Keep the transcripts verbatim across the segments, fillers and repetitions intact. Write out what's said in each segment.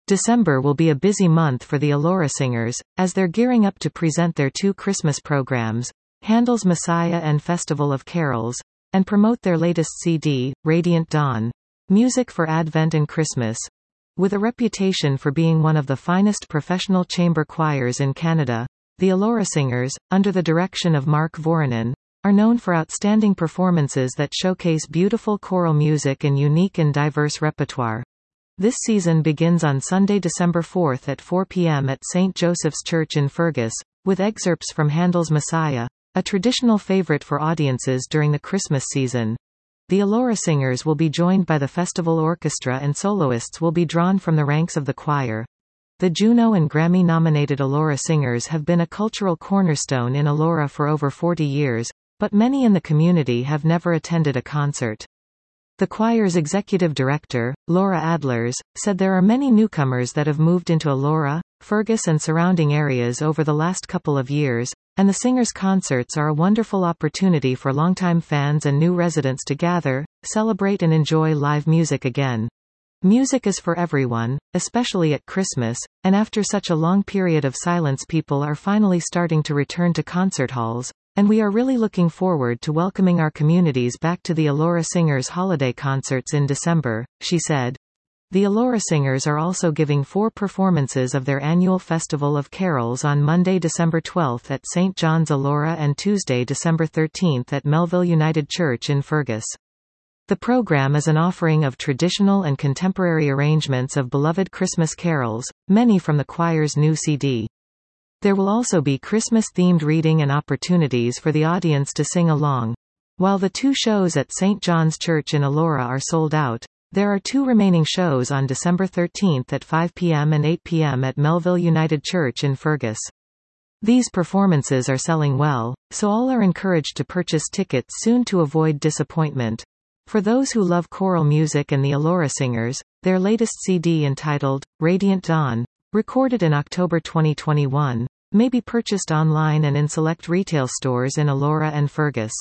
December will be a busy month for the Elora Singers, as they're gearing up to present their two Christmas programs, Handel's Messiah and Festival of Carols, and promote their latest C D, Radiant Dawn, Music for Advent and Christmas. With a reputation for being one of the finest professional chamber choirs in Canada, the Elora Singers, under the direction of Mark Voronin, are known for outstanding performances that showcase beautiful choral music and unique and diverse repertoire. This season begins on Sunday, December fourth at four p m at Saint Joseph's Church in Fergus, with excerpts from Handel's Messiah, a traditional favorite for audiences during the Christmas season. The Elora Singers will be joined by the festival orchestra, and soloists will be drawn from the ranks of the choir. The Juno and Grammy-nominated Elora Singers have been a cultural cornerstone in Elora for over forty years, but many in the community have never attended a concert. The choir's executive director, Laura Adlers, said there are many newcomers that have moved into Elora, Fergus and surrounding areas over the last couple of years, and the singers' concerts are a wonderful opportunity for longtime fans and new residents to gather, celebrate and enjoy live music again. Music is for everyone, especially at Christmas, and after such a long period of silence, people are finally starting to return to concert halls, and we are really looking forward to welcoming our communities back to the Elora Singers holiday concerts in December, she said. The Elora Singers are also giving four performances of their annual Festival of Carols on Monday, December twelfth at Saint John's Elora and Tuesday, December thirteenth at Melville United Church in Fergus. The program is an offering of traditional and contemporary arrangements of beloved Christmas carols, many from the choir's new C D. There will also be Christmas-themed reading and opportunities for the audience to sing along. While the two shows at Saint John's Church in Elora are sold out, there are two remaining shows on December thirteenth at five p m and eight p m at Melville United Church in Fergus. These performances are selling well, so all are encouraged to purchase tickets soon to avoid disappointment. For those who love choral music and the Elora Singers, their latest C D entitled, Radiant Dawn, recorded in October twenty twenty-one, may be purchased online and in select retail stores in Elora and Fergus.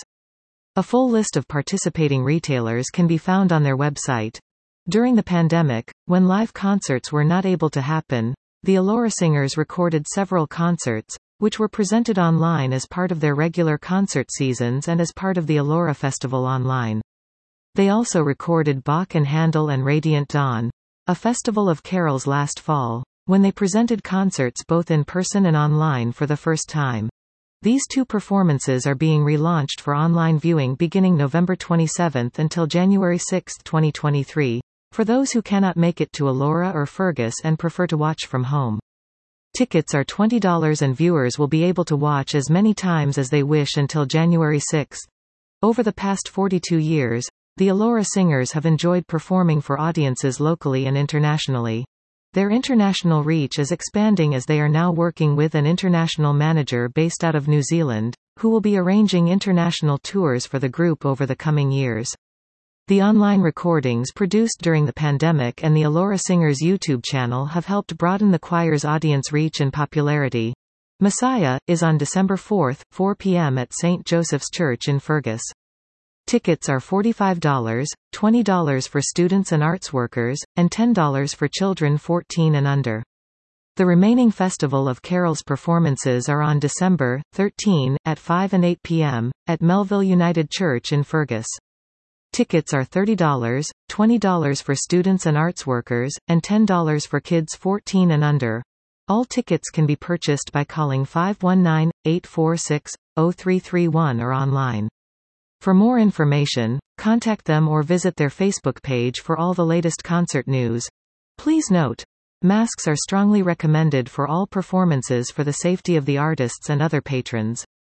A full list of participating retailers can be found on their website. During the pandemic, when live concerts were not able to happen, the Elora Singers recorded several concerts, which were presented online as part of their regular concert seasons and as part of the Elora Festival online. They also recorded Bach and Handel and Radiant Dawn, a festival of carols last fall, when they presented concerts both in person and online for the first time. These two performances are being relaunched for online viewing beginning November twenty-seventh until January sixth, twenty twenty-three, for those who cannot make it to Elora or Fergus and prefer to watch from home. Tickets are twenty dollars and viewers will be able to watch as many times as they wish until January sixth. Over the past forty-two years, the Elora Singers have enjoyed performing for audiences locally and internationally. Their international reach is expanding as they are now working with an international manager based out of New Zealand, who will be arranging international tours for the group over the coming years. The online recordings produced during the pandemic and the Elora Singers YouTube channel have helped broaden the choir's audience reach and popularity. Messiah is on December fourth, four p m at Saint Joseph's Church in Fergus. Tickets are forty-five dollars, twenty dollars for students and arts workers, and ten dollars for children fourteen and under. The remaining Festival of Carols performances are on December thirteenth, at five and eight p m, at Melville United Church in Fergus. Tickets are thirty dollars, twenty dollars for students and arts workers, and ten dollars for kids fourteen and under. All tickets can be purchased by calling five one nine, eight four six, zero three three one or online. For more information, contact them or visit their Facebook page for all the latest concert news. Please note, masks are strongly recommended for all performances for the safety of the artists and other patrons.